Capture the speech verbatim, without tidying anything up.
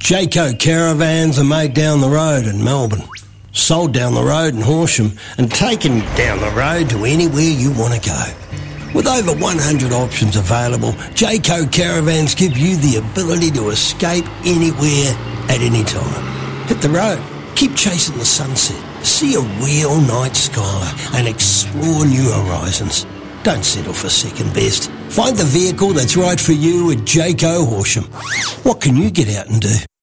Jayco caravans are made down the road in Melbourne, sold down the road in Horsham, and taken down the road to anywhere you want to go. With over one hundred options available, Jayco caravans give you the ability to escape anywhere at any time. Hit the road, keep chasing the sunset, see a real night sky, and explore new horizons. Don't settle for second best. Find the vehicle that's right for you at Jayco Horsham. What can you get out and do?